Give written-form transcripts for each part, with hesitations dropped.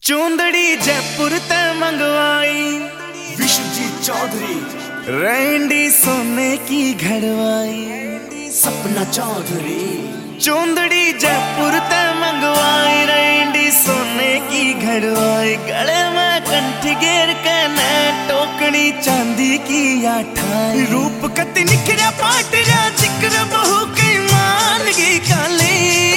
चूंदड़ी जयपुर ते मंगवाई विश्वजीत चौधरी, रैंडी सोने की घड़वाई सपना चौधरी। चूंदड़ी जयपुर ते मंगवाई रैंडी सोने की घड़वाई, गले में कंठी घेर के न टोकनी चांदी की आठाई, रूप कति निखरा पाट जा जिक्र बहु की मान की काली,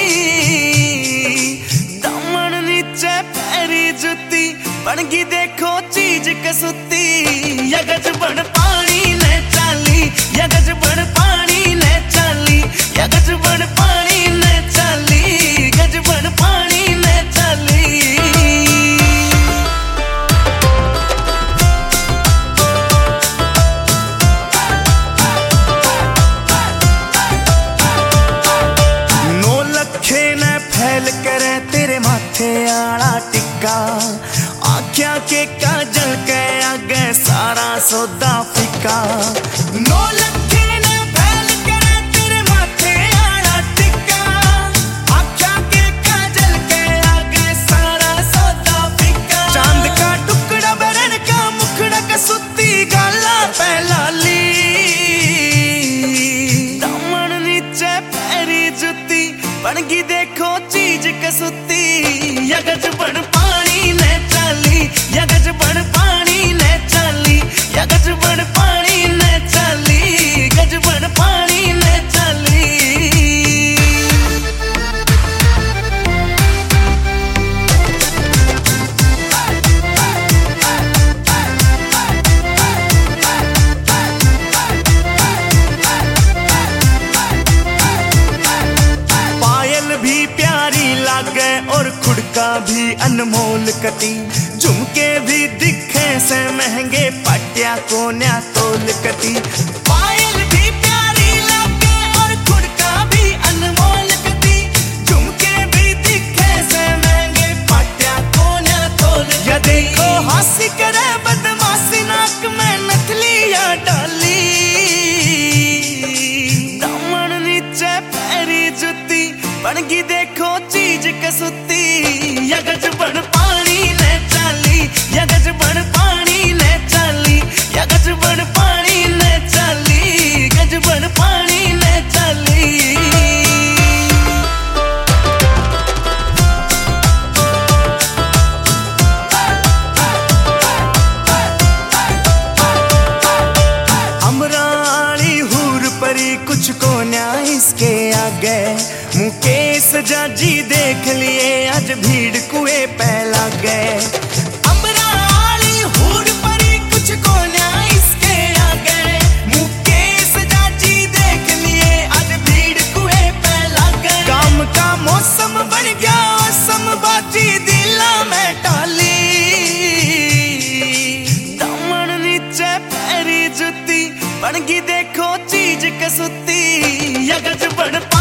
दामन नीचे पैरी जुती बनगी देखो चीज कसुती, यगज बन पानी ने चाली, यगज बन पानी ने चाली, यगज बन पानी ने चाली, गज बन पानी ने चाली। नौ लखे ने फैल करे तेरे माथे आला टिक्का, आख्या के काजल के आगे सारा सौदा फिका। नौ लखे ने फैल करे तेरे माथे आला टिक्का, आख्या के काजल के आगे सारा सौदा फिका। चांद का टुकड़ा बरन का मुखड़ा कसुती गाला पहलाली, दामन नीचे पैरी जुती बनगी देखो चीज कसुती, यगज बन पानी ने चाली, यगज बन पानी ने चाली, यगज बन पानी ने चाली, गज बन पानी ने चाली। पायल भी प्यारी लागे और खुड़का भी अनमोल कटी, झुमके भी दिखे से महंगे पटिया को न्या तोल कटी। पायल भी प्यारी लागे और खुड़का भी अनमोल कटी, झुमके भी दिखे से महंगे पटिया को न्या तोल। या देखो हंसी करे बदमाशी नाक में नथलिया डाली, दामन नीचे पैरी जुती बनगी देखो चीज कसुती, यगज बन पानी ने चाली, यगज बन पानी ने चाली, यगज बन पानी ने चाली, गज बन पानी ने चाली। अमराली हूर परी कुछ को न्याय इसके आगे, मुकेश जाजी देख लिए आज भीड़ कुएं पे लग गए। अमराली हूर परी कुछ को न्याय इसके आगे, मुकेश जाजी देख लिए आज भीड़ कुएं पे लग गए। काम का मौसम बन गया समबाजी दिला में टाली, दामन नीचे पैरी जुती बनगी देखो चीज कसुती, यगज बन